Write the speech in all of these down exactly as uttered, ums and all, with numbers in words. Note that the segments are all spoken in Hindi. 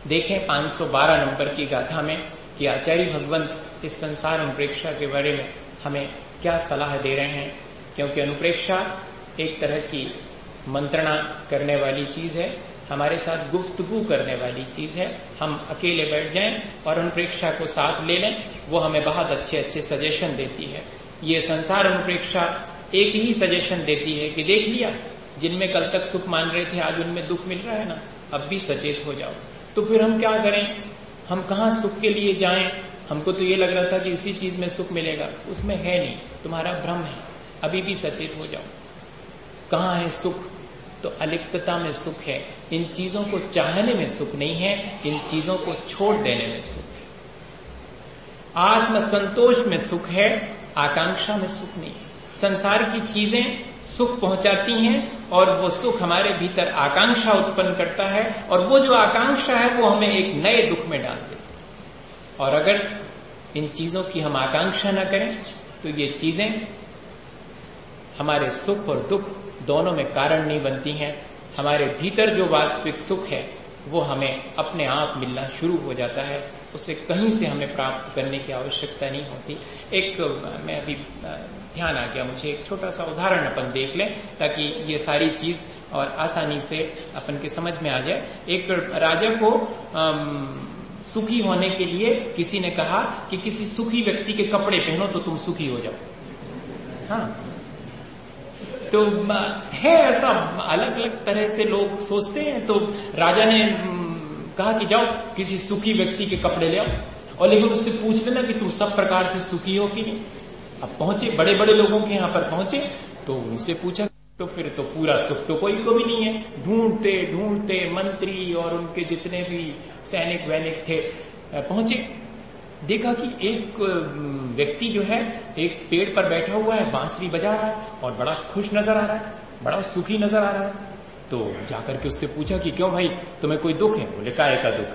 देखें पांच सौ बारह नंबर की गाथा में कि आचार्य भगवंत इस संसार अनुप्रेक्षा के बारे में हमें क्या सलाह दे रहे हैं। क्योंकि अनुप्रेक्षा एक तरह की मंत्रणा करने वाली चीज है, हमारे साथ गुफ्तगू करने वाली चीज है। हम अकेले बैठ जाएं और अनुप्रेक्षा को साथ ले लें, वो हमें बहुत अच्छे अच्छे सजेशन देती है। ये संसार अनुप्रेक्षा एक ही सजेशन देती है कि देख लिया, जिनमें कल तक सुख मान रहे थे आज उनमें दुख मिल रहा है ना, अब भी सचेत हो जाओ। तो फिर हम क्या करें, हम कहाँ सुख के लिए जाएं? हमको तो ये लग रहा था कि इसी चीज में सुख मिलेगा, उसमें है नहीं, तुम्हारा भ्रम है, अभी भी सचेत हो जाओ। कहाँ है सुख? तो अलिप्तता में सुख है। इन चीजों को चाहने में सुख नहीं है, इन चीजों को छोड़ देने में सुख है। आत्मसंतोष में सुख है, आकांक्षा में सुख नहीं है। संसार की चीजें सुख पहुंचाती हैं और वो सुख हमारे भीतर आकांक्षा उत्पन्न करता है, और वो जो आकांक्षा है वो हमें एक नए दुख में डाल देती है। और अगर इन चीजों की हम आकांक्षा न करें तो ये चीजें हमारे सुख और दुख दोनों में कारण नहीं बनती हैं। हमारे भीतर जो वास्तविक सुख है वो हमें अपने आप मिलना शुरू हो जाता है, उसे कहीं से हमें प्राप्त करने की आवश्यकता नहीं होती। एक मैं अभी ध्यान आ गया मुझे, एक छोटा सा उदाहरण अपन देख लें ताकि ये सारी चीज और आसानी से अपन के समझ में आ जाए। एक राजा को आम, सुखी होने के लिए किसी ने कहा कि किसी सुखी व्यक्ति के कपड़े पहनो तो तुम सुखी हो जाओ। हाँ, तो है ऐसा, अलग अलग तरह से लोग सोचते हैं। तो राजा ने कहा कि जाओ किसी सुखी व्यक्ति के कपड़े ले आओ, और लेकिन उससे पूछ लेना कि तुम सब प्रकार से सुखी हो कि नहीं। अब पहुंचे, बड़े बड़े लोगों के यहाँ पर पहुंचे, तो उनसे पूछा, तो फिर तो पूरा सुख तो कोई को भी नहीं है। ढूंढते ढूंढते मंत्री और उनके जितने भी सैनिक वैनिक थे पहुंचे, देखा कि एक व्यक्ति जो है एक पेड़ पर बैठा हुआ है, बांसुरी बजा रहा है और बड़ा खुश नजर आ रहा है, बड़ा सुखी नजर आ रहा है। तो जाकर के उससे पूछा कि क्यों भाई, तुम्हें कोई दुख है? बोले काहे का दुख?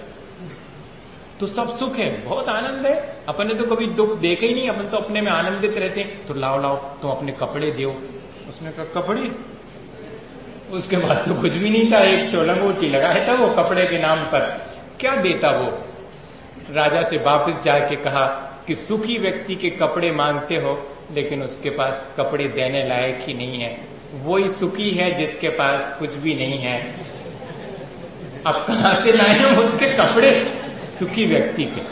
तो सब सुख है, बहुत आनंद है, अपन ने तो कभी दुख देखे ही नहीं, अपन तो अपने में आनंदित रहते हैं। तो लाओ लाओ तुम अपने कपड़े दो। उसने कहा कपड़े? उसके बाद तो कुछ भी नहीं था, एक तो लंगोटी लगाया था वो कपड़े के नाम पर, क्या देता वो। राजा से वापस जाके कहा कि सुखी व्यक्ति के कपड़े मांगते हो, लेकिन उसके पास कपड़े देने लायक ही नहीं है। वही सुखी है जिसके पास कुछ भी नहीं है। अब कहां से लाए हम उसके कपड़े सुखी व्यक्ति के?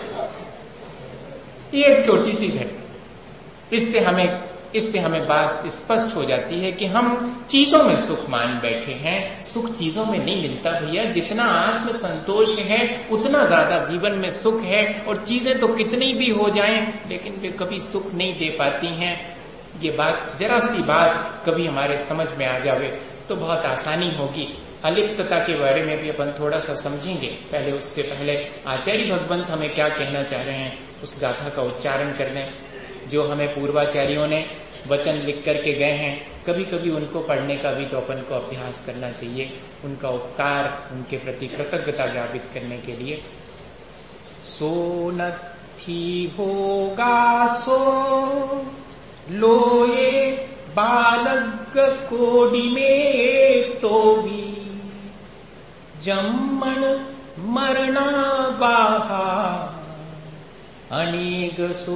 ये एक छोटी सी घटना, इससे हमें इससे हमें बात स्पष्ट हो जाती है कि हम चीजों में सुख मान बैठे हैं। सुख चीजों में नहीं मिलता भैया, जितना आत्म संतोष है उतना ज्यादा जीवन में सुख है। और चीजें तो कितनी भी हो जाएं, लेकिन वे कभी सुख नहीं दे पाती हैं। ये बात, जरा सी बात कभी हमारे समझ में आ जावे तो बहुत आसानी होगी। अलिप्तता के बारे में भी अपन थोड़ा सा समझेंगे। पहले उससे पहले आचार्य भगवंत हमें क्या कहना चाह रहे हैं उस गाथा का उच्चारण करने। जो हमें पूर्वाचार्यों ने वचन लिख करके गए हैं, कभी कभी उनको पढ़ने का भी तो अपन को अभ्यास करना चाहिए, उनका उपकार, उनके प्रति कृतज्ञता ज्ञापित करने के लिए। सो नथी होगा सो लोए बालक कोडी में तो भी जम्मण मरना बाहा अनेक सो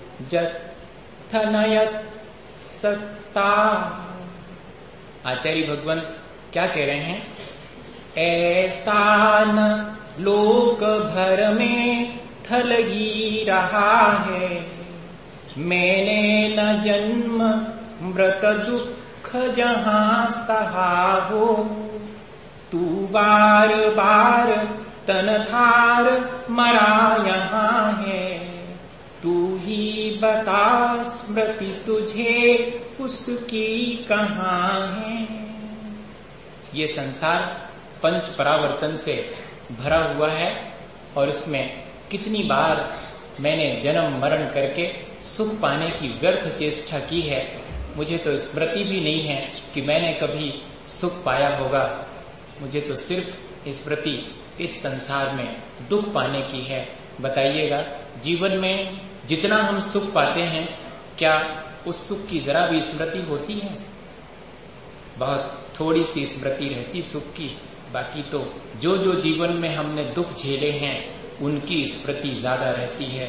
जथनयत सत्ता। आचार्य भगवंत क्या कह रहे हैं? ऐसा न लोक भर में थल ही रहा है, मैंने न जन्म मृत दुख जहां सहा हो। तू बार बार तनधार मरा यहाँ है, तू ही बता स्मृति तुझे उसकी कहाँ है। ये संसार पंच परावर्तन से भरा हुआ है और उसमें कितनी बार मैंने जन्म मरण करके सुख पाने की व्यर्थ चेष्टा की है। मुझे तो स्मृति भी नहीं है कि मैंने कभी सुख पाया होगा। मुझे तो सिर्फ स्मृति इस संसार में दुख पाने की है। बताइएगा, जीवन में जितना हम सुख पाते हैं, क्या उस सुख की जरा भी स्मृति होती है? बहुत थोड़ी सी स्मृति रहती सुख की। बाकी तो जो जो जीवन में हमने दुख झेले हैं उनकी स्मृति ज्यादा रहती है।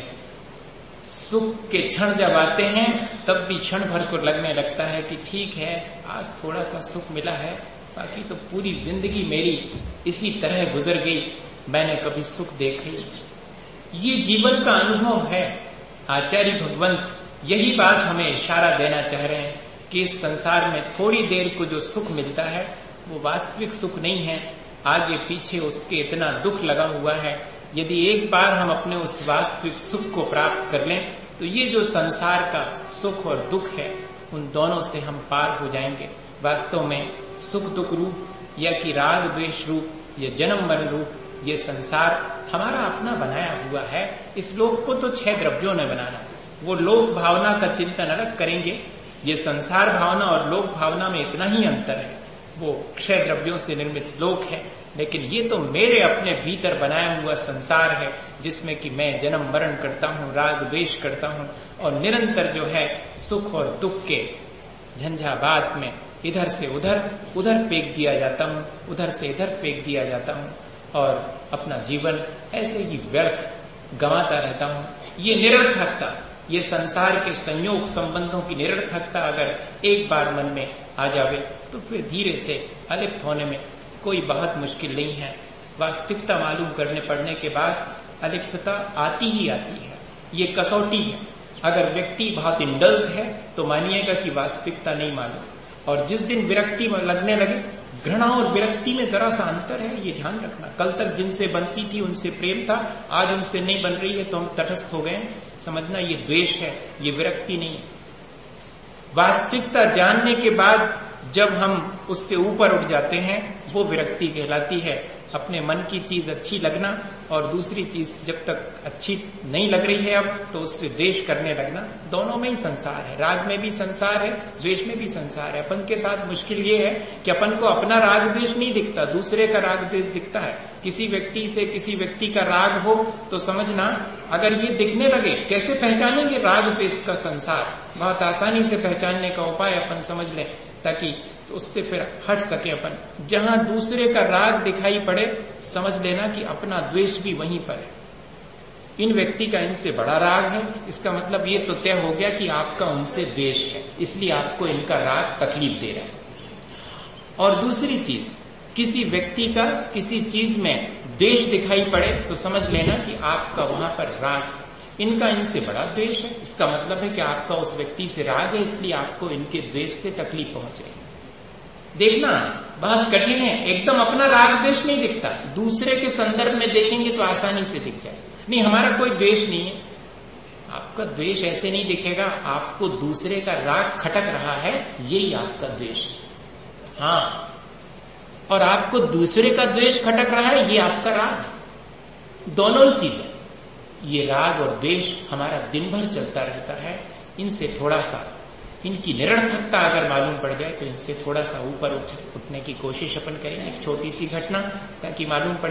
सुख के क्षण जब आते हैं तब भी क्षण भर को लगने लगता है कि ठीक है आज थोड़ा सा सुख मिला है, बाकी तो पूरी जिंदगी मेरी इसी तरह गुजर गई, मैंने कभी सुख देखा ही। ये जीवन का अनुभव है। आचार्य भगवंत यही बात हमें इशारा देना चाह रहे हैं कि इस संसार में थोड़ी देर को जो सुख मिलता है वो वास्तविक सुख नहीं है, आगे पीछे उसके इतना दुख लगा हुआ है। यदि एक बार हम अपने उस वास्तविक सुख को प्राप्त कर लें तो ये जो संसार का सुख और दुख है उन दोनों से हम पार हो जाएंगे। वास्तव में सुख दुख रूप या कि राग द्वेष रूप या जन्म मरण रूप ये संसार हमारा अपना बनाया हुआ है। इस लोक को तो छह द्रव्यों ने बनाना है। वो लोक भावना का चिंतन अलग करेंगे। ये संसार भावना और लोक भावना में इतना ही अंतर है, वो क्षय द्रव्यों से निर्मित लोक है, लेकिन ये तो मेरे अपने भीतर बनाया हुआ संसार है जिसमें कि मैं जन्म मरण करता हूँ, राग द्वेष करता हूँ और निरंतर जो है सुख और दुख के झंझावात में इधर से उधर उधर फेंक दिया जाता हूँ, उधर से इधर फेंक दिया जाता हूँ और अपना जीवन ऐसे ही व्यर्थ गंवाता रहता हूँ। ये निरर्थकता, ये संसार के संयोग संबंधों की निरर्थकता अगर एक बार मन में आ जावे तो फिर धीरे से अलिप्त होने में कोई बहुत मुश्किल नहीं है। वास्तविकता मालूम करने पड़ने के बाद अलिप्तता आती ही आती है। ये कसौटी है। अगर व्यक्ति बहुत इंडल्स है तो मानिएगा कि वास्तविकता नहीं मालूम, और जिस दिन विरक्ति लगने लगे, घृणा और विरक्ति में जरा सा अंतर है, ये ध्यान रखना। कल तक जिनसे बनती थी उनसे प्रेम था, आज उनसे नहीं बन रही है तो हम तटस्थ हो गए, समझना ये द्वेष है, ये विरक्ति नहीं। वास्तविकता जानने के बाद जब हम उससे ऊपर उठ जाते हैं वो विरक्ति कहलाती है। अपने मन की चीज अच्छी लगना और दूसरी चीज जब तक अच्छी नहीं लग रही है अब तो उससे द्वेष करने लगना, दोनों में ही संसार है। राग में भी संसार है, द्वेष में भी संसार है। अपन के साथ मुश्किल ये है कि अपन को अपना राग द्वेष नहीं दिखता, दूसरे का राग द्वेष दिखता है। किसी व्यक्ति से किसी व्यक्ति का राग हो तो समझना, अगर ये दिखने लगे, कैसे पहचानेंगे राग द्वेष का संसार? बहुत आसानी से पहचानने का उपाय अपन समझ लें ताकि उससे फिर हट सके अपन। जहां दूसरे का राग दिखाई पड़े समझ लेना कि अपना द्वेष भी वहीं पर है। इन व्यक्ति का इनसे बड़ा राग है, इसका मतलब ये तो तय हो गया कि आपका उनसे द्वेष है, इसलिए आपको इनका राग तकलीफ दे रहा है। और दूसरी चीज, किसी व्यक्ति का किसी चीज में द्वेष दिखाई पड़े तो समझ लेना कि आपका वहां पर राग है, इनका इनसे बड़ा द्वेष है। इसका मतलब है कि आपका उस व्यक्ति से राग है, इसलिए आपको इनके द्वेष से तकलीफ पहुंचेगी। देखना बहुत कठिन है, एकदम अपना राग द्वेष नहीं दिखता, दूसरे के संदर्भ में देखेंगे तो आसानी से दिख जाए। नहीं, हमारा कोई द्वेष नहीं है। आपका द्वेष ऐसे नहीं दिखेगा, आपको दूसरे का राग खटक रहा है, यही आपका द्वेष है। हाँ, और आपको दूसरे का द्वेष खटक रहा है, ये आपका राग है। दोनों चीजें, ये राग और द्वेष हमारा दिन भर चलता रहता है। इनसे थोड़ा सा, इनकी निरर्थकता अगर मालूम पड़ जाए तो इनसे थोड़ा सा ऊपर उठ, उठने की कोशिश अपन करेंगे। एक छोटी सी घटना ताकि मालूम पड़े